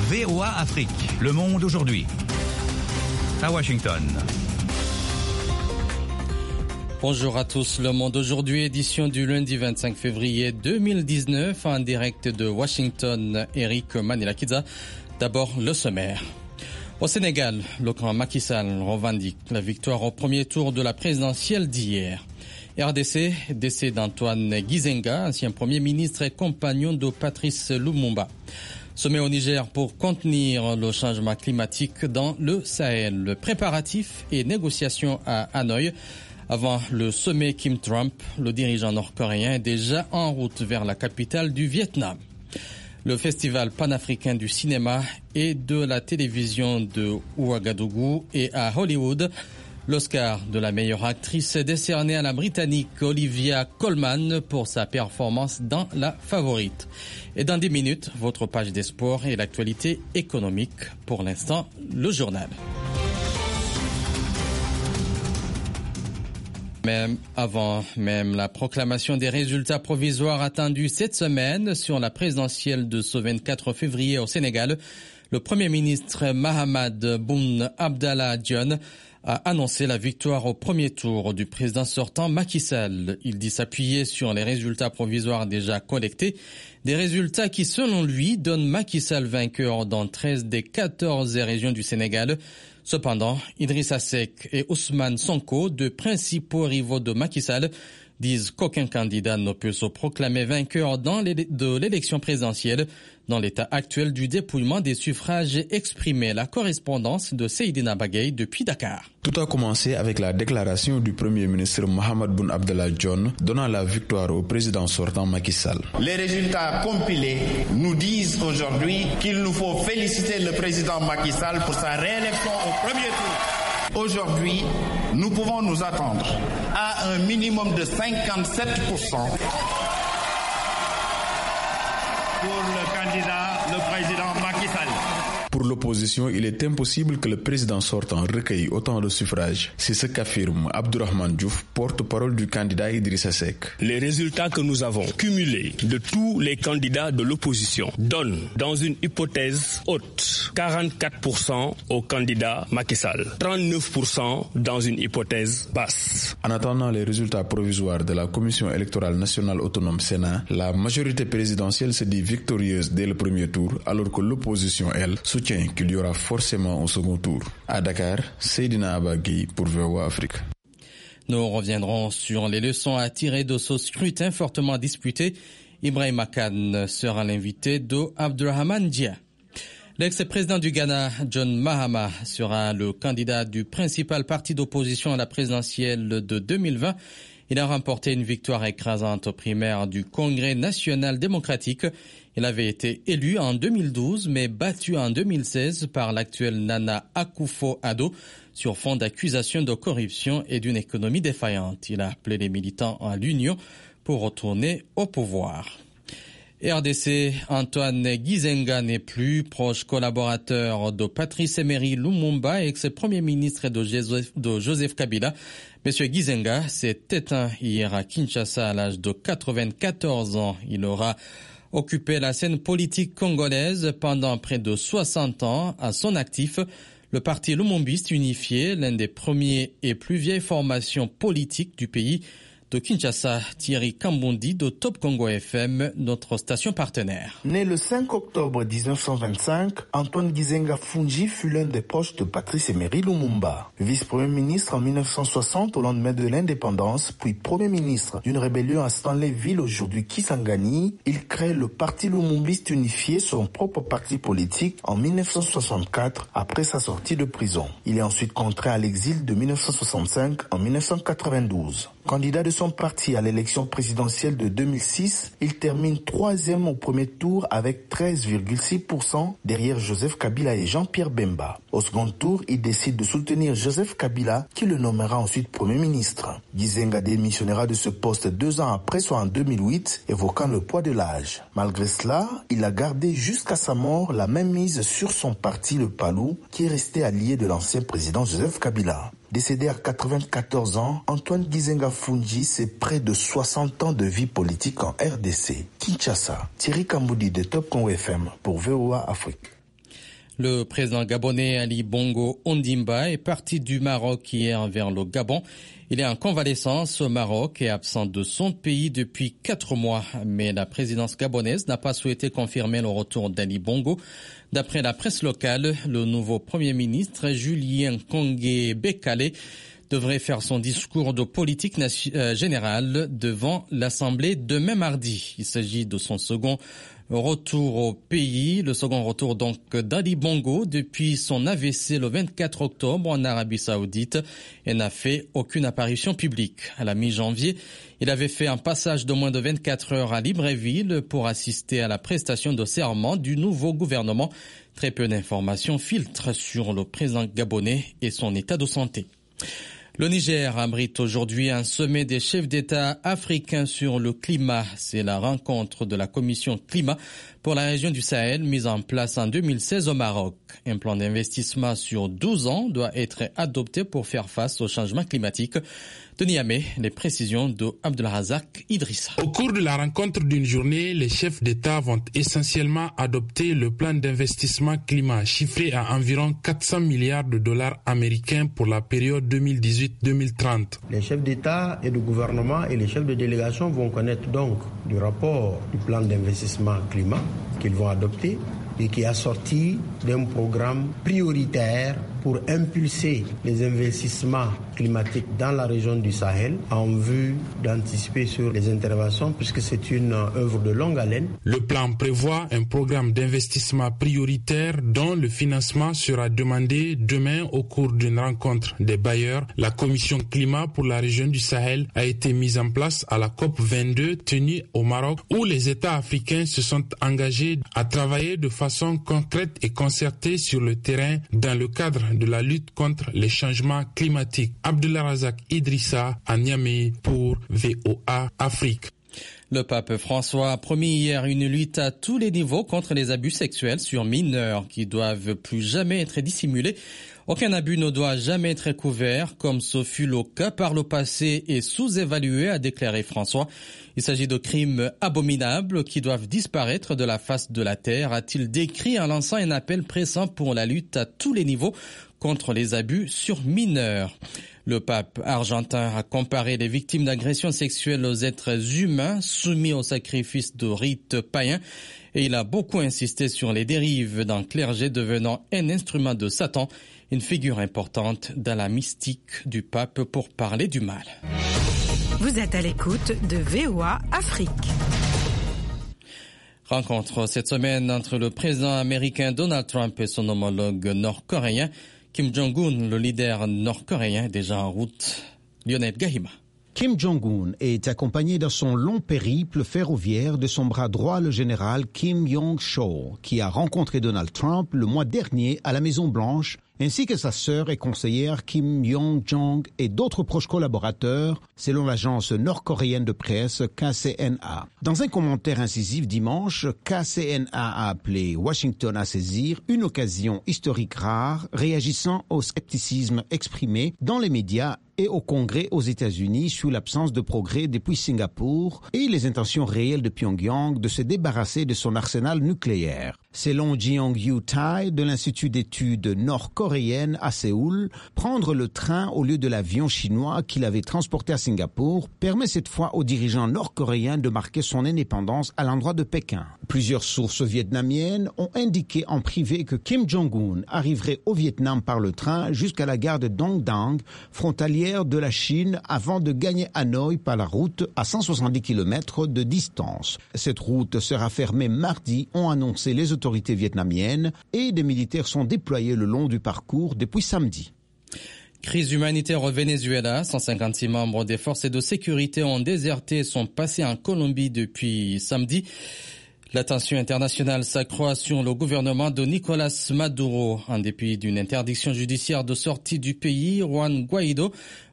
VOA Afrique, le monde aujourd'hui. À Washington. Bonjour à tous, le monde aujourd'hui, édition du lundi 25 février 2019, en direct de Washington, Eric Manilakidza. D'abord, le sommaire. Au Sénégal, le camp Macky Sall revendique la victoire au premier tour de la présidentielle d'hier. RDC, décès d'Antoine Gizenga, ancien premier ministre et compagnon de Patrice Lumumba. Sommet au Niger pour contenir le changement climatique dans le Sahel. Préparatifs et négociations à Hanoï. Avant le sommet Kim-Trump, le dirigeant nord-coréen est déjà en route vers la capitale du Vietnam. Le festival panafricain du cinéma et de la télévision de Ouagadougou et à Hollywood. L'Oscar de la meilleure actrice est décerné à la Britannique Olivia Colman pour sa performance dans La Favorite. Et dans 10 minutes, votre page des sports et l'actualité économique. Pour l'instant, le journal. Avant même la proclamation des résultats provisoires attendus cette semaine sur la présidentielle de ce 24 février au Sénégal, le Premier ministre Mahammed Boun Abdallah Dionne a annoncé la victoire au premier tour du président sortant Macky Sall. Il dit s'appuyer sur les résultats provisoires déjà collectés, des résultats qui, selon lui, donnent Macky Sall vainqueur dans 13 des 14 régions du Sénégal. Cependant, Idrissa Seck et Ousmane Sonko, deux principaux rivaux de Macky Sall, disent qu'aucun candidat ne peut se proclamer vainqueur de l'élection présidentielle dans l'état actuel du dépouillement des suffrages exprimés. La correspondance de Seydina Bagay depuis Dakar. Tout a commencé avec la déclaration du Premier ministre Mahammed Boun Abdallah Dionne donnant la victoire au président sortant Macky Sall. Les résultats compilés nous disent aujourd'hui qu'il nous faut féliciter le président Macky Sall pour sa réélection au premier tour. Aujourd'hui, nous pouvons nous attendre à un minimum de 57% pour le candidat, le président Macky Sall. Pour l'opposition, il est impossible que le président sortant recueille autant de suffrages. C'est ce qu'affirme Abdourahmane Diouf, porte-parole du candidat Idrissa Seck. Les résultats que nous avons cumulés de tous les candidats de l'opposition donnent, dans une hypothèse haute, 44% au candidat Macky Sall, 39% dans une hypothèse basse. En attendant les résultats provisoires de la Commission électorale nationale autonome Sénat, la majorité présidentielle se dit victorieuse dès le premier tour, alors que l'opposition, elle, soutient qu'il y aura forcément un second tour. À Dakar, Seydina Abagui pour VOA Afrique. Nous reviendrons sur les leçons à tirer de ce scrutin fortement disputé. Ibrahim Khan sera l'invité de Abdourahmane Dia. L'ex-président du Ghana, John Mahama, sera le candidat du principal parti d'opposition à la présidentielle de 2020. Il a remporté une victoire écrasante aux primaires du Congrès national démocratique. Il avait été élu en 2012, mais battu en 2016 par l'actuel Nana Akufo-Addo sur fond d'accusations de corruption et d'une économie défaillante. Il a appelé les militants à l'union pour retourner au pouvoir. RDC, Antoine Gizenga n'est plus proche collaborateur de Patrice Emery Lumumba, ex-premier ministre de Joseph Kabila. Monsieur Gizenga s'est éteint hier à Kinshasa à l'âge de 94 ans. Il aura occupé la scène politique congolaise pendant près de 60 ans. À son actif, le parti Lumumbiste unifié, l'un des premiers et plus vieilles formations politiques du pays. De Kinshasa, Thierry Kambundi de Top Congo FM, notre station partenaire. Né le 5 octobre 1925, Antoine Gizenga Fungi fut l'un des proches de Patrice Emery Lumumba. Vice-premier ministre en 1960 au lendemain de l'indépendance, puis premier ministre d'une rébellion à Stanleyville, aujourd'hui Kisangani, il crée le parti Lumumbiste unifié, son propre parti politique, en 1964, après sa sortie de prison. Il est ensuite contraint à l'exil de 1965 en 1992. Candidat de son parti à l'élection présidentielle de 2006, il termine 3e au premier tour avec 13,6% derrière Joseph Kabila et Jean-Pierre Bemba. Au second tour, il décide de soutenir Joseph Kabila, qui le nommera ensuite Premier ministre. Gizenga démissionnera de ce poste 2 ans après, soit en 2008, évoquant le poids de l'âge. Malgré cela, il a gardé jusqu'à sa mort la même mise sur son parti, le PALU, qui est resté allié de l'ancien président Joseph Kabila. Décédé à 94 ans, Antoine Gizenga Fungi, c'est près de 60 ans de vie politique en RDC. Kinshasa, Thierry Kamboudi de Top Congo FM pour VOA Afrique. Le président gabonais Ali Bongo Ondimba est parti du Maroc hier vers le Gabon. Il est en convalescence au Maroc et absent de son pays depuis 4 mois. Mais la présidence gabonaise n'a pas souhaité confirmer le retour d'Ali Bongo. D'après la presse locale, le nouveau premier ministre Julien Kongé Bekale devrait faire son discours de politique générale devant l'Assemblée demain mardi. Il s'agit de son second retour au pays, le second retour donc d'Ali Bongo depuis son AVC le 24 octobre en Arabie Saoudite et n'a fait aucune apparition publique. À la mi-janvier, il avait fait un passage de moins de 24 heures à Libreville pour assister à la prestation de serment du nouveau gouvernement. Très peu d'informations filtrent sur le président gabonais et son état de santé. Le Niger abrite aujourd'hui un sommet des chefs d'État africains sur le climat. C'est la rencontre de la commission climat pour la région du Sahel mise en place en 2016 au Maroc. Un plan d'investissement sur 12 ans doit être adopté pour faire face au changement climatique. De Niamey, les précisions de Abdelrazak Idrissa. Au cours de la rencontre d'une journée, les chefs d'État vont essentiellement adopter le plan d'investissement climat chiffré à environ 400 milliards de dollars américains pour la période 2018-2030. Les chefs d'État et de gouvernement et les chefs de délégation vont connaître donc du rapport du plan d'investissement climat qu'ils vont adopter et qui est assorti d'un programme prioritaire pour impulser les investissements climatiques dans la région du Sahel en vue d'anticiper sur les interventions puisque c'est une œuvre de longue haleine. Le plan prévoit un programme d'investissement prioritaire dont le financement sera demandé demain au cours d'une rencontre des bailleurs. La commission climat pour la région du Sahel a été mise en place à la COP22 tenue au Maroc où les États africains se sont engagés à travailler de façon concrète et concertée sur le terrain dans le cadre de la lutte contre les changements climatiques. Abdelrazak Idrissa à Niamey pour VOA Afrique. Le pape François a promis hier une lutte à tous les niveaux contre les abus sexuels sur mineurs qui doivent plus jamais être dissimulés. Aucun abus ne doit jamais être couvert, comme ce fut le cas par le passé et sous-évalué, a déclaré François. Il s'agit de crimes abominables qui doivent disparaître de la face de la terre, a-t-il décrit en lançant un appel pressant pour la lutte à tous les niveaux contre les abus sur mineurs. Le pape argentin a comparé les victimes d'agressions sexuelles aux êtres humains soumis au sacrifice de rites païens et il a beaucoup insisté sur les dérives d'un clergé devenant un instrument de Satan, une figure importante dans la mystique du pape pour parler du mal. Vous êtes à l'écoute de VOA Afrique. Rencontre cette semaine entre le président américain Donald Trump et son homologue nord-coréen. Kim Jong-un, le leader nord-coréen, est déjà en route. Lionel Gahima. Kim Jong-un est accompagné dans son long périple ferroviaire de son bras droit, le général Kim Yong-chol, qui a rencontré Donald Trump le mois dernier à la Maison-Blanche, ainsi que sa sœur et conseillère Kim Yong-jong et d'autres proches collaborateurs, selon l'agence nord-coréenne de presse KCNA. Dans un commentaire incisif dimanche, KCNA a appelé Washington à saisir une occasion historique rare, réagissant au scepticisme exprimé dans les médias et au Congrès aux États-Unis sur l'absence de progrès depuis Singapour et les intentions réelles de Pyongyang de se débarrasser de son arsenal nucléaire. Selon Jeong-yu Tai de l'Institut d'études nord-coréennes à Séoul, prendre le train au lieu de l'avion chinois qu'il avait transporté à Singapour permet cette fois aux dirigeants nord-coréens de marquer son indépendance à l'endroit de Pékin. Plusieurs sources vietnamiennes ont indiqué en privé que Kim Jong-un arriverait au Vietnam par le train jusqu'à la gare de Dong Dang, frontalière de la Chine, avant de gagner Hanoï par la route à 170 km de distance. Cette route sera fermée mardi, ont annoncé les autorités vietnamiennes, et des militaires sont déployés le long du parcours depuis samedi. Crise humanitaire au Venezuela. 156 membres des forces de sécurité ont déserté et sont passés en Colombie depuis samedi. La tension internationale s'accroît sur le gouvernement de Nicolás Maduro. En dépit d'une interdiction judiciaire de sortie du pays, Juan Guaido,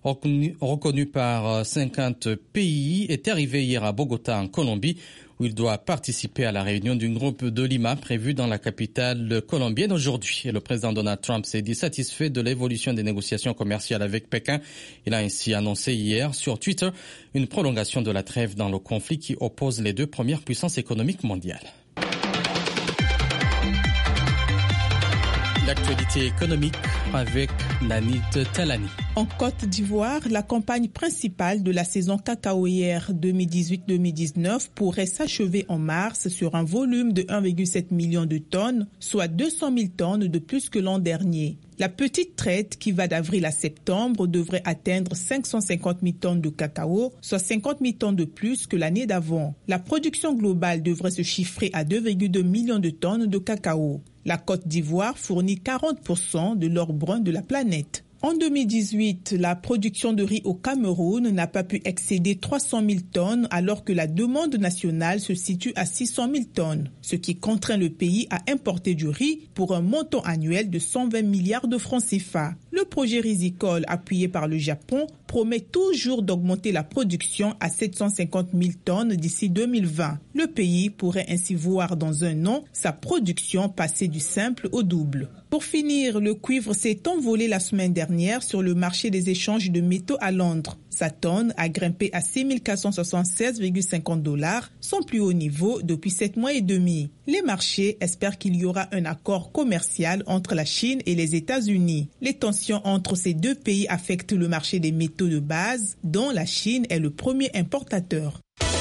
reconnu par 50 pays, est arrivé hier à Bogota, en Colombie, où il doit participer à la réunion d'un groupe de Lima prévue dans la capitale colombienne aujourd'hui. Et le président Donald Trump s'est dit satisfait de l'évolution des négociations commerciales avec Pékin. Il a ainsi annoncé hier sur Twitter une prolongation de la trêve dans le conflit qui oppose les deux premières puissances économiques mondiales. L'actualité économique avec Nanit Talani. En Côte d'Ivoire, la campagne principale de la saison cacaoyère 2018-2019 pourrait s'achever en mars sur un volume de 1,7 million de tonnes, soit 200 000 tonnes de plus que l'an dernier. La petite traite qui va d'avril à septembre devrait atteindre 550 000 tonnes de cacao, soit 50 000 tonnes de plus que l'année d'avant. La production globale devrait se chiffrer à 2,2 millions de tonnes de cacao. La Côte d'Ivoire fournit 40% de l'or brun de la planète. En 2018, la production de riz au Cameroun n'a pas pu excéder 300 000 tonnes alors que la demande nationale se situe à 600 000 tonnes, ce qui contraint le pays à importer du riz pour un montant annuel de 120 milliards de francs CFA. Le projet risicole appuyé par le Japon promet toujours d'augmenter la production à 750 000 tonnes d'ici 2020. Le pays pourrait ainsi voir dans un an sa production passer du simple au double. Pour finir, le cuivre s'est envolé la semaine dernière sur le marché des échanges de métaux à Londres. Sa tonne a grimpé à 6 476,50 $, son plus haut niveau depuis 7 mois et demi. Les marchés espèrent qu'il y aura un accord commercial entre la Chine et les États-Unis. Les tensions entre ces deux pays affectent le marché des métaux de base, dont la Chine est le premier importateur.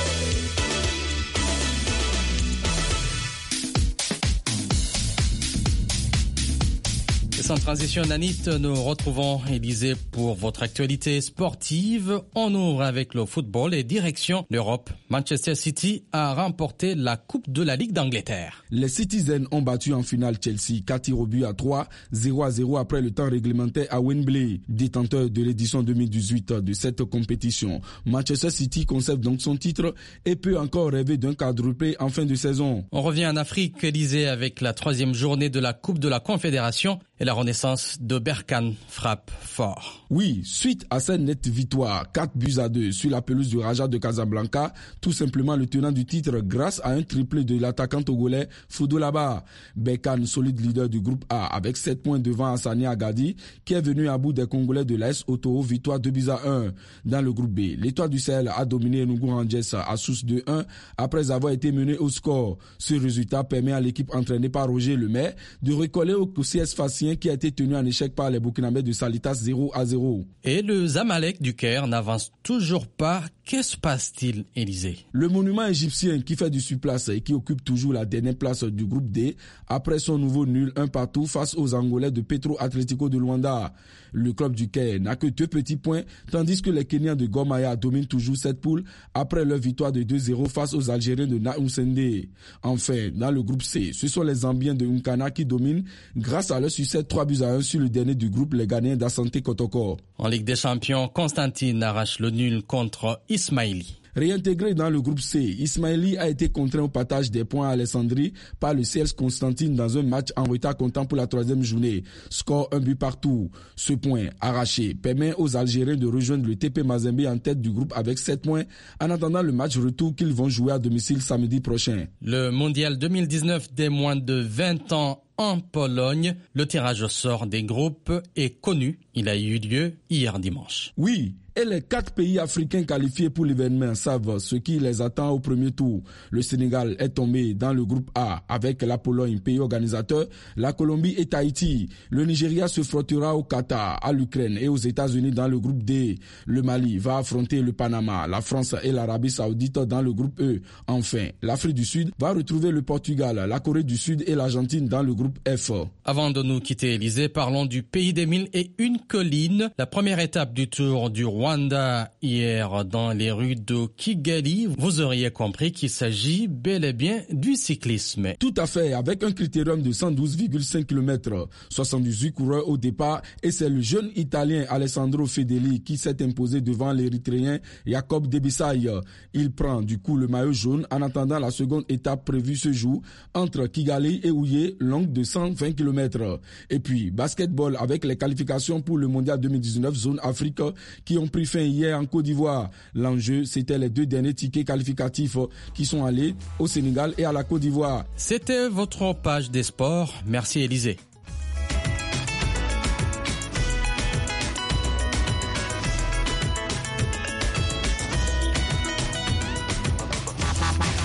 Sans transition, Nanit, nous retrouvons Élisée pour votre actualité sportive. On ouvre avec le football et direction l'Europe. Manchester City a remporté la Coupe de la Ligue d'Angleterre. Les Citizens ont battu en finale Chelsea 4 tirs au but à 3, 0-0 après le temps réglementaire à Wembley, détenteur de l'édition 2018 de cette compétition. Manchester City conserve donc son titre et peut encore rêver d'un quadruplé en fin de saison. On revient en Afrique, Élisée, avec la 3e journée de la Coupe de la Confédération. Et la renaissance de Berkane frappe fort. Oui, suite à cette nette victoire, 4-2 sur la pelouse du Raja de Casablanca, tout simplement le tenant du titre grâce à un triplé de l'attaquant togolais Foudou Laba. Berkane, solide leader du groupe A, avec 7 points devant Hassani Agadi, qui est venu à bout des Congolais de l'AS Otoro, victoire 2-1. Dans le groupe B, l'Étoile du Sahel a dominé Enugu Rangers à Sousse 2-1 après avoir été mené au score. Ce résultat permet à l'équipe entraînée par Roger Lemaire de recoller au CS Fassien qui a été tenu en échec par les Burkinabés de Salitas 0-0. Et le Zamalek du Caire n'avance toujours pas. Que se passe-t-il, Élisée? Le monument égyptien qui fait du surplace et qui occupe toujours la dernière place du groupe D après son nouveau nul 1-1 face aux Angolais de Petro Atlético de Luanda. Le club du Caire n'a que 2 petits points tandis que les Kenyans de Gor Mahia dominent toujours cette poule après leur victoire de 2-0 face aux Algériens de Naoumsende. Enfin, dans le groupe C, ce sont les Zambiens de Nkana qui dominent grâce à leur succès 3-1 sur le dernier du groupe, les Ghanéens d'Asante Kotoko. En Ligue des Champions, Constantine arrache le nul contre Ismaili. Réintégré dans le groupe C, Ismaili a été contraint au partage des points à Alessandrie par le CS Constantine dans un match en retard comptant pour la 3e journée. Score 1 but partout. Ce point arraché permet aux Algériens de rejoindre le TP Mazembe en tête du groupe avec 7 points en attendant le match retour qu'ils vont jouer à domicile samedi prochain. Le mondial 2019 des moins de 20 ans en Pologne, le tirage au sort des groupes est connu. Il a eu lieu hier dimanche. Oui. Et les 4 pays africains qualifiés pour l'événement savent ce qui les attend au premier tour. Le Sénégal est tombé dans le groupe A avec la Pologne, pays organisateur, la Colombie et Tahiti. Le Nigeria se frottera au Qatar, à l'Ukraine et aux États-Unis dans le groupe D. Le Mali va affronter le Panama, la France et l'Arabie Saoudite dans le groupe E. Enfin, l'Afrique du Sud va retrouver le Portugal, la Corée du Sud et l'Argentine dans le groupe F. Avant de nous quitter, Élisée, parlons du pays des 1001 collines. La première étape du Tour du Rwanda hier dans les rues de Kigali, vous auriez compris qu'il s'agit bel et bien du cyclisme. Tout à fait, avec un critérium de 112,5 km, 78 coureurs au départ et c'est le jeune Italien Alessandro Fedeli qui s'est imposé devant l'Érythréen Jacob Debisay. Il prend du coup le maillot jaune en attendant la seconde étape prévue ce jour entre Kigali et Ouye, longue de 120 km. Et puis, basketball avec les qualifications pour le Mondial 2019 Zone Afrique qui ont pris fin hier en Côte d'Ivoire. L'enjeu, c'était les 2 derniers tickets qualificatifs qui sont allés au Sénégal et à la Côte d'Ivoire. C'était votre page des sports. Merci Élisée.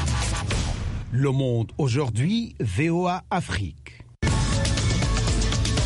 Le Monde aujourd'hui, VOA Afrique.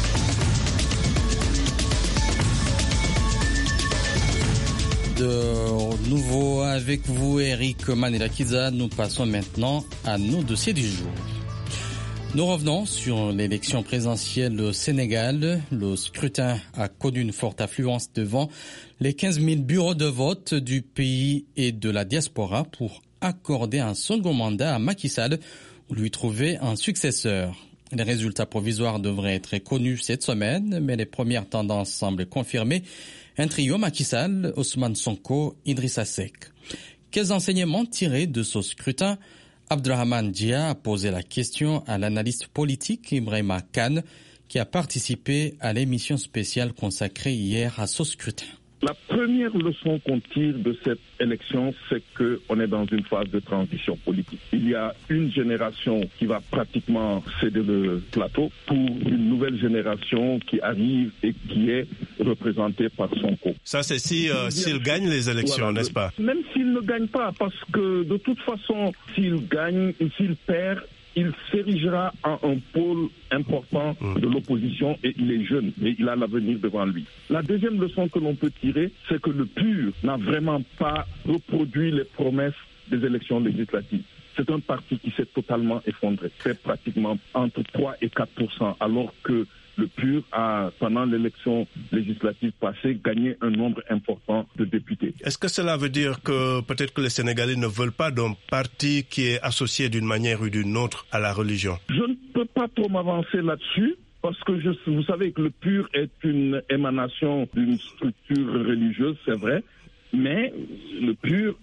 Avec vous, Eric Manelakiza, nous passons maintenant à nos dossiers du jour. Nous revenons sur l'élection présidentielle au Sénégal. Le scrutin a connu une forte affluence devant les 15 000 bureaux de vote du pays et de la diaspora pour accorder un second mandat à Macky Sall ou lui trouver un successeur. Les résultats provisoires devraient être connus cette semaine, mais les premières tendances semblent confirmer un trio Macky Sall, Ousmane Sonko, Idrissa Seck. Quels enseignements tirer de ce scrutin? Abdrahman Dia a posé la question à l'analyste politique Ibrahima Kane, qui a participé à l'émission spéciale consacrée hier à ce scrutin. La première leçon qu'on tire de cette élection, c'est qu'on est dans une phase de transition politique. Il y a une génération qui va pratiquement céder le plateau pour une nouvelle génération qui arrive et qui est représentée par Sonko. Ça, c'est s'il gagne les élections, voilà, n'est-ce pas? Même s'il ne gagne pas, parce que de toute façon, s'il gagne et s'il perd, il s'érigera en un pôle important de l'opposition et il est jeune et il a l'avenir devant lui. La deuxième leçon que l'on peut tirer, c'est que le PUR n'a vraiment pas reproduit les promesses des élections législatives. C'est un parti qui s'est totalement effondré, fait pratiquement entre 3 et 4%, alors que le PUR a, pendant l'élection législative passée, gagné un nombre important de députés. Est-ce que cela veut dire que peut-être que les Sénégalais ne veulent pas d'un parti qui est associé d'une manière ou d'une autre à la religion? Je ne peux pas trop m'avancer là-dessus. Parce que vous savez que le PUR est une émanation d'une structure religieuse, c'est vrai. Mais le PUR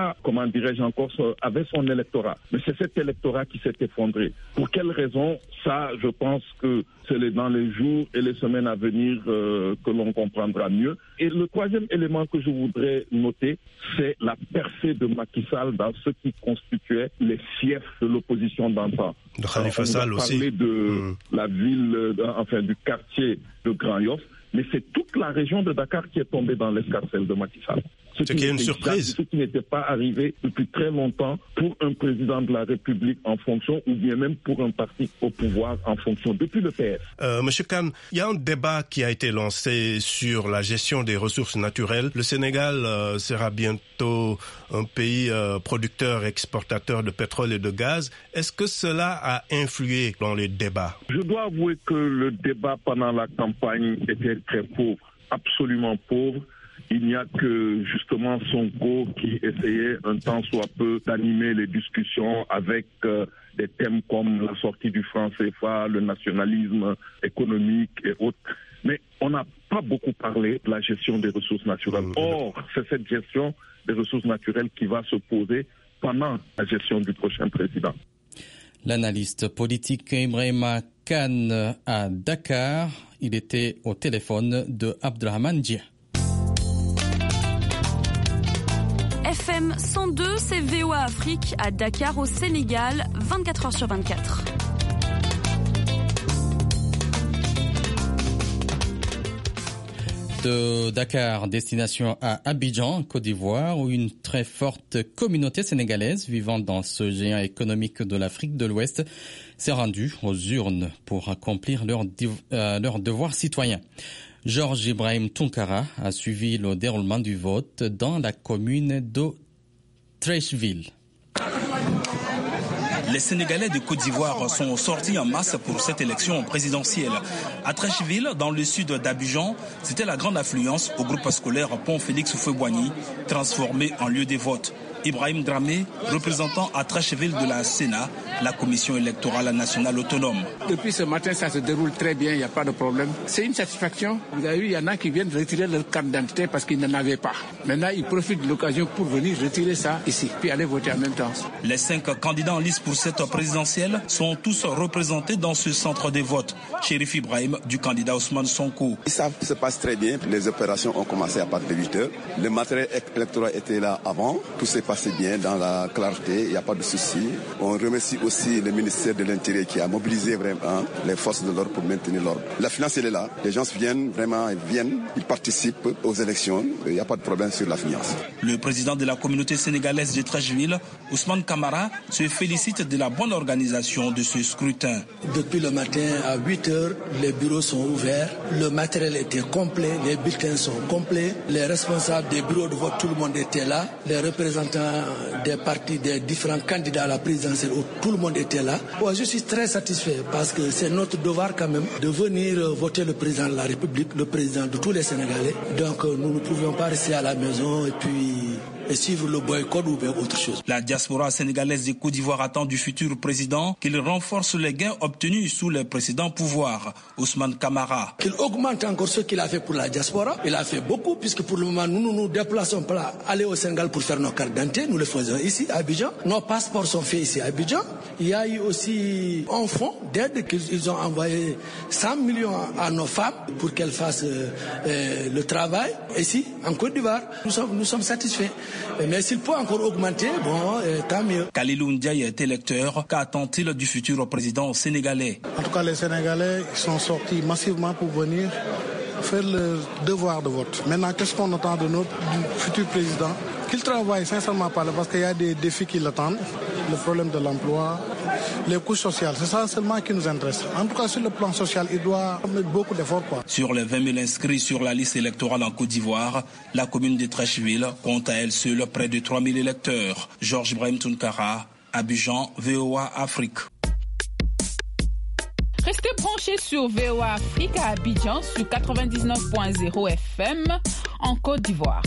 avait son électorat. Mais c'est cet électorat qui s'est effondré. Pour quelle raison? Ça, je pense que c'est dans les jours et les semaines à venir que l'on comprendra mieux. Et le troisième élément que je voudrais noter, c'est la percée de Macky Sall dans ce qui constituait les fiefs de l'opposition d'antan. De Khalifa Sall aussi. On a parlé de la ville, du quartier de Grand Yoff, mais c'est toute la région de Dakar qui est tombée dans l'escarcelle de Macky Sall. Ce qui est une surprise. Ce qui n'était pas arrivé depuis très longtemps pour un président de la République en fonction ou bien même pour un parti au pouvoir en fonction, depuis le PS. Monsieur Kane, il y a un débat qui a été lancé sur la gestion des ressources naturelles. Le Sénégal sera bientôt un pays producteur et exportateur de pétrole et de gaz. Est-ce que cela a influé dans les débats? Je dois avouer que le débat pendant la campagne était très pauvre, absolument pauvre. Il n'y a que justement Sonko qui essayait un tant soit peu d'animer les discussions avec des thèmes comme la sortie du franc CFA, le nationalisme économique et autres. Mais on n'a pas beaucoup parlé de la gestion des ressources naturelles. Or, c'est cette gestion des ressources naturelles qui va se poser pendant la gestion du prochain président. L'analyste politique Ibrahima Kane à Dakar, il était au téléphone de Abdrahman Dia. FM 102, c'est VOA Afrique à Dakar au Sénégal, 24 heures sur 24. De Dakar, destination à Abidjan, Côte d'Ivoire, où une très forte communauté sénégalaise vivant dans ce géant économique de l'Afrique de l'Ouest s'est rendue aux urnes pour accomplir leur devoir citoyen. Georges Ibrahim Tounkara a suivi le déroulement du vote dans la commune de Treichville. Les Sénégalais de Côte d'Ivoire sont sortis en masse pour cette élection présidentielle. À Treichville, dans le sud d'Abidjan, c'était la grande affluence au groupe scolaire Pont Félix Houphouët-Boigny, transformé en lieu des votes. Ibrahim Dramé, représentant à Treichville de la Sénat, la commission électorale nationale autonome. Depuis ce matin, ça se déroule très bien, il n'y a pas de problème. C'est une satisfaction. Vous avez vu, il y en a qui viennent retirer leur carte d'identité parce qu'ils n'en avaient pas. Maintenant, ils profitent de l'occasion pour venir retirer ça ici, puis aller voter en même temps. Les 5 candidats en liste pour cette présidentielle sont tous représentés dans ce centre de vote. Chérif Ibrahim, du candidat Ousmane Sonko. Ça se passe très bien. Les opérations ont commencé à partir de 8 heures. Le matériel électoral était là avant. Tout s'est passé passé bien dans la clarté, il n'y a pas de souci. On remercie aussi le ministère de l'Intérieur qui a mobilisé vraiment les forces de l'ordre pour maintenir l'ordre. La finance, elle est là. Les gens viennent, ils participent aux élections. Il n'y a pas de problème sur la finance. Le président de la communauté sénégalaise de Treichville, Ousmane Camara, se félicite de la bonne organisation de ce scrutin. Depuis le matin à 8h, les bureaux sont ouverts. Le matériel était complet, les bulletins sont complets. Les responsables des bureaux de vote, tout le monde était là. Les représentants des partis, des différents candidats à la présidentielle, tout le monde était là. Je suis très satisfait parce que c'est notre devoir quand même de venir voter le président de la République, le président de tous les Sénégalais. Donc nous ne pouvions pas rester à la maison et suivre le boycott ou bien autre chose. La diaspora sénégalaise de Côte d'Ivoire attend du futur président qu'il renforce les gains obtenus sous les précédents pouvoirs. Ousmane Camara. Qu'il augmente encore ce qu'il a fait pour la diaspora. Il a fait beaucoup puisque pour le moment nous nous déplaçons pour aller au Sénégal pour faire nos cartes d'identité. Nous le faisons ici à Abidjan. Nos passeports sont faits ici à Abidjan. Il y a eu aussi un fonds d'aide qu'ils ont envoyé 100 millions à nos femmes pour qu'elles fassent le travail ici en Côte d'Ivoire. Nous sommes satisfaits. Mais s'il peut encore augmenter, tant mieux. Kalilou Ndiaye est électeur. Qu'attend-il du futur président sénégalais? En tout cas, les Sénégalais sont sortis massivement pour venir faire le devoir de vote. Maintenant, qu'est-ce qu'on attend du futur président? Qu'il travaille sincèrement parce qu'il y a des défis qui l'attendent. Le problème de l'emploi, les couches sociales, c'est ça seulement qui nous intéresse. En tout cas, sur le plan social, il doit mettre beaucoup d'efforts. Sur les 20 000 inscrits sur la liste électorale en Côte d'Ivoire, la commune de Treichville compte à elle seule près de 3 000 électeurs. Georges Ibrahim Tounkara, Abidjan, VOA Afrique. Restez branchés sur VOA Afrique à Abidjan sur 99.0 FM en Côte d'Ivoire.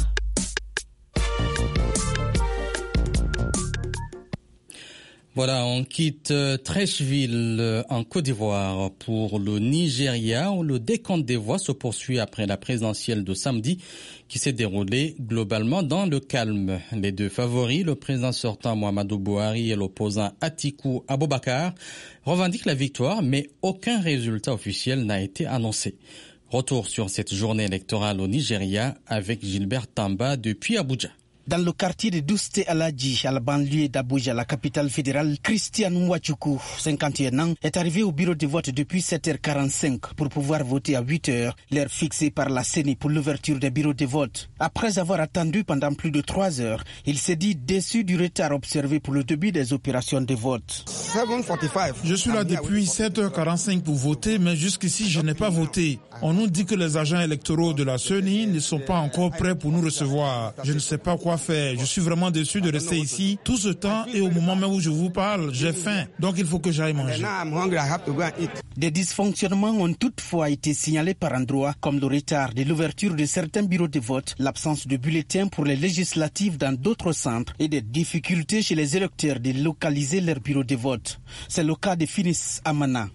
Voilà, on quitte Treichville en Côte d'Ivoire pour le Nigeria où le décompte des voix se poursuit après la présidentielle de samedi qui s'est déroulée globalement dans le calme. Les deux favoris, le président sortant Muhammadu Buhari et l'opposant Atiku Abubakar, revendiquent la victoire, mais aucun résultat officiel n'a été annoncé. Retour sur cette journée électorale au Nigeria avec Gilbert Tamba depuis Abuja. Dans le quartier de Douste Aladji, à la banlieue d'Abuja, la capitale fédérale, Christian Nwachukwu, 51 ans, est arrivé au bureau de vote depuis 7h45 pour pouvoir voter à 8h, l'heure fixée par la CENI pour l'ouverture des bureaux de vote. Après avoir attendu pendant plus de 3 heures, il s'est dit déçu du retard observé pour le début des opérations de vote. 7:45. Je suis là depuis 7h45 pour voter, mais jusqu'ici je n'ai pas voté. On nous dit que les agents électoraux de la CENI ne sont pas encore prêts pour nous recevoir. Je ne sais pas quoi faire. Je suis vraiment déçu de rester ici tout ce temps et au moment même où je vous parle, j'ai faim. Donc il faut que j'aille manger. Des dysfonctionnements ont toutefois été signalés par endroits, comme le retard de l'ouverture de certains bureaux de vote, l'absence de bulletins pour les législatives dans d'autres centres et des difficultés chez les électeurs de localiser leurs bureaux de vote. C'est le cas de Finis Amana.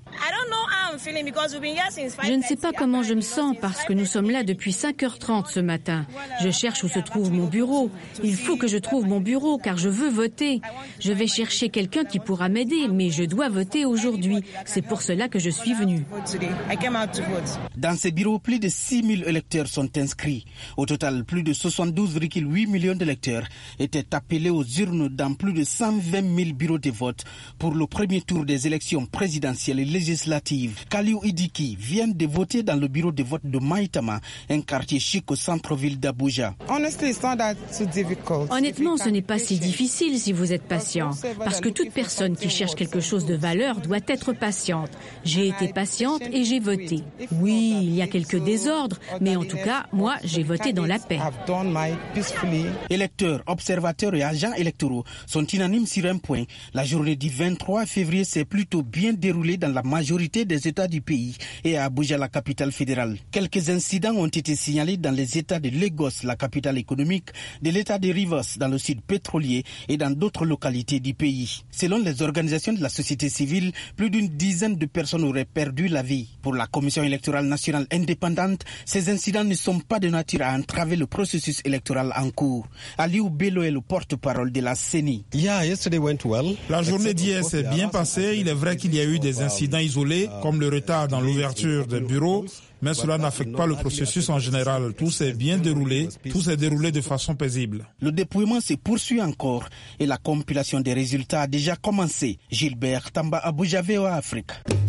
Je ne sais pas comment je me sens parce que nous sommes là depuis 5h30 ce matin. Je cherche où se trouve mon bureau. Il faut que je trouve mon bureau car je veux voter. Je vais chercher quelqu'un qui pourra m'aider, mais je dois voter aujourd'hui. C'est pour cela que je suis venu. Dans ces bureaux, plus de 6 000 électeurs sont inscrits. Au total, plus de 72,8 millions d'électeurs étaient appelés aux urnes dans plus de 120 000 bureaux de vote pour le premier tour des élections présidentielles et législatives. Kaliou Idiki vient de voter dans le bureau de vote de Maïtama, un quartier chic au centre-ville d'Abuja. Honnêtement, ce n'est pas si difficile si vous êtes patient. Parce que toute personne qui cherche quelque chose de valeur doit être patiente. J'ai été patiente et j'ai voté. Oui, il y a quelques désordres, mais en tout cas, moi, j'ai voté dans la paix. Électeurs, observateurs et agents électoraux sont unanimes sur un point. La journée du 23 février s'est plutôt bien déroulée dans la majorité des États du pays et à Abuja, la capitale fédérale. Quelques incidents ont été signalés dans les États de Lagos, la capitale économique, de l'État de Rivers, dans le sud pétrolier et dans d'autres localités du pays. Selon les organisations de la société civile, plus d'une dizaine de personnes auraient perdu la vie. Pour la Commission électorale nationale indépendante, ces incidents ne sont pas de nature à entraver le processus électoral en cours. Aliou Bello est le porte-parole de la CENI. La journée d'hier s'est bien passée. Il est vrai qu'il y a eu des incidents isolés, comme le retard dans l'ouverture des bureaux, mais cela n'affecte pas le processus en général. Tout s'est bien déroulé, tout s'est déroulé de façon paisible. Le déploiement se poursuit encore et la compilation des résultats a déjà commencé. Gilbert Tamba, Abuja, VOA Afrique.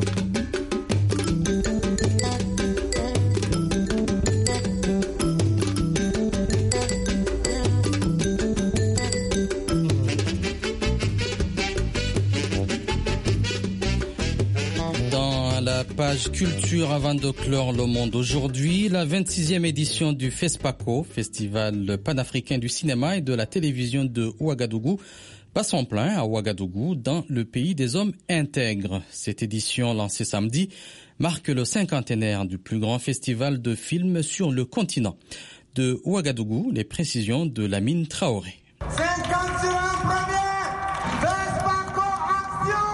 Page culture avant de clore le monde aujourd'hui, la 26e édition du FESPACO, Festival panafricain du cinéma et de la télévision de Ouagadougou, bat son plein à Ouagadougou dans le pays des hommes intègres. Cette édition lancée samedi marque le cinquantenaire du plus grand festival de films sur le continent. De Ouagadougou, les précisions de Lamine Traoré. 51 première, FESPACO Action!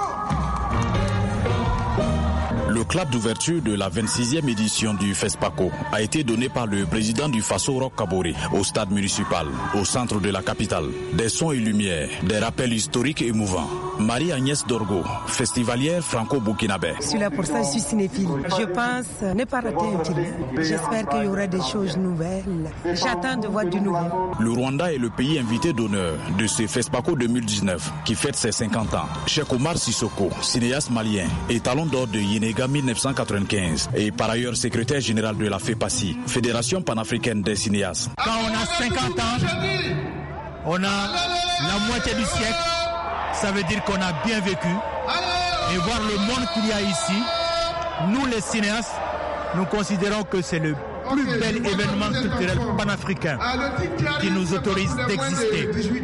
Le clap d'ouverture de la 26e édition du FESPACO a été donné par le président du Faso Roch Kaboré au stade municipal, au centre de la capitale. Des sons et lumières, des rappels historiques émouvants. Marie-Agnès Dorgo, festivalière franco-burkinabé. Je suis là pour ça, je suis cinéphile. Je pense ne pas rater un film. J'espère qu'il y aura des choses nouvelles. J'attends de voir du nouveau. Le Rwanda est le pays invité d'honneur de ce FESPACO 2019 qui fête ses 50 ans. Cheikh Omar Sissoko, cinéaste malien et talon d'or de Yenega 1995 et par ailleurs secrétaire général de la FEPACI, Fédération panafricaine des cinéastes. Quand on a 50 ans, on a la moitié du siècle, ça veut dire qu'on a bien vécu. Et voir le monde qu'il y a ici, nous les cinéastes, nous considérons que c'est le plus bel événement culturel panafricain qui nous autorise d'exister,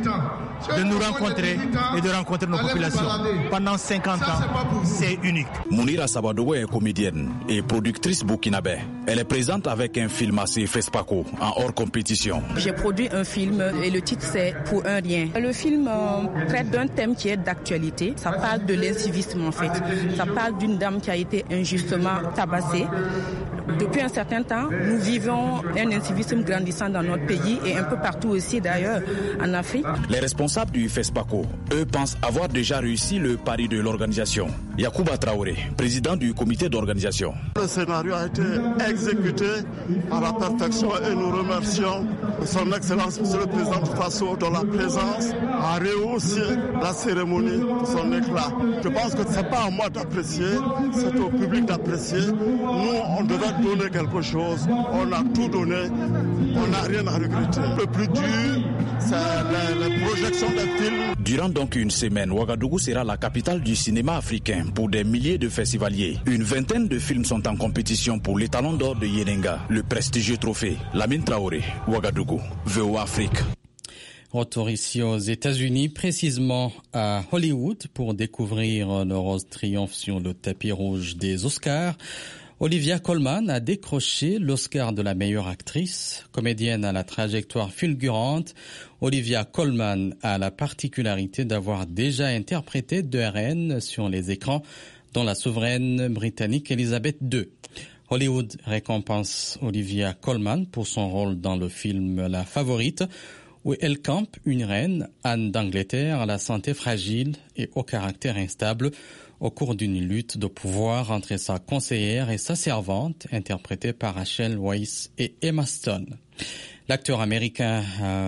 de nous rencontrer et de rencontrer nos populations. Pendant 50 ans, c'est unique. Mounira Sabadogo est comédienne et productrice burkinabé. Elle est présente avec un film à ces FESPACO en hors compétition. J'ai produit un film et le titre c'est Pour un rien. Le film traite d'un thème qui est d'actualité. Ça parle de l'incivisme en fait. Ça parle d'une dame qui a été injustement tabassée. Depuis un certain temps, nous vivons un incivisme grandissant dans notre pays et un peu partout aussi d'ailleurs en Afrique. Les responsables du FESPACO, eux, pensent avoir déjà réussi le pari de l'organisation. Yacouba Traoré, président du comité d'organisation. Le scénario a été exécuté à la perfection et nous remercions son Excellence Monsieur le Président du Faso dont la présence a rehaussé la cérémonie de son éclat. Je pense que ce n'est pas à moi d'apprécier, c'est au public d'apprécier. Nous, on devait donner quelque chose, on a tout donné, on n'a rien à regretter. Le plus dur, c'est les projections des films. Durant donc une semaine, Ouagadougou sera la capitale du cinéma africain pour des milliers de festivaliers. Une vingtaine de films sont en compétition pour les talons d'or de Yenenga, le prestigieux trophée. Lamine Traoré, Ouagadougou, VOA Afrique. Retour ici aux États-Unis, précisément à Hollywood, pour découvrir le rose triomphe sur le tapis rouge des Oscars. Olivia Colman a décroché l'Oscar de la meilleure actrice. Comédienne à la trajectoire fulgurante, Olivia Colman a la particularité d'avoir déjà interprété deux reines sur les écrans, dont la souveraine britannique Elizabeth II. Hollywood récompense Olivia Colman pour son rôle dans le film La Favorite, où elle campe une reine, Anne d'Angleterre, à la santé fragile et au caractère instable, au cours d'une lutte de pouvoir entre sa conseillère et sa servante, interprétée par Rachel Weisz et Emma Stone. L'acteur américain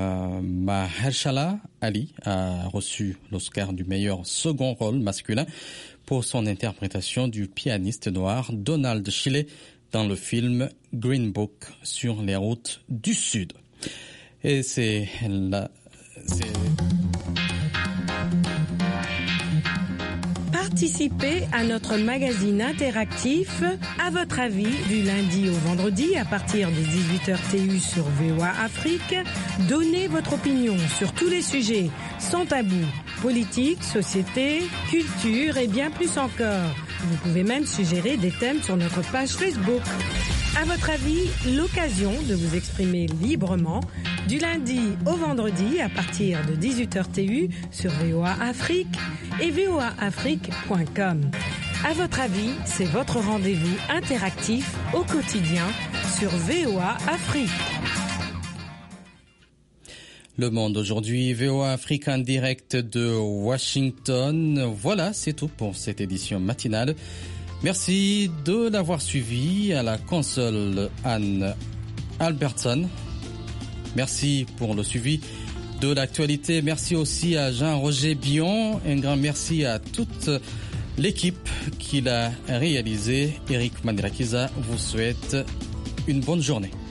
Mahershala Ali a reçu l'Oscar du meilleur second rôle masculin pour son interprétation du pianiste noir Donald Shilley dans le film Green Book sur les routes du Sud. Et c'est Participez à notre magazine interactif À votre avis du lundi au vendredi à partir des 18h TU sur VOA Afrique. Donnez votre opinion sur tous les sujets sans tabou, politique, société, culture et bien plus encore. Vous pouvez même suggérer des thèmes sur notre page Facebook. À votre avis, l'occasion de vous exprimer librement du lundi au vendredi à partir de 18h TU sur VOA Afrique et voaafrique.com. À votre avis, c'est votre rendez-vous interactif au quotidien sur VOA Afrique. Le Monde aujourd'hui, VOA Afrique en direct de Washington. Voilà, c'est tout pour cette édition matinale. Merci de l'avoir suivi. À la console, Anne Albertson. Merci pour le suivi de l'actualité. Merci aussi à Jean-Roger Bion. Un grand merci à toute l'équipe qui l'a réalisé. Eric Mandirakiza vous souhaite une bonne journée.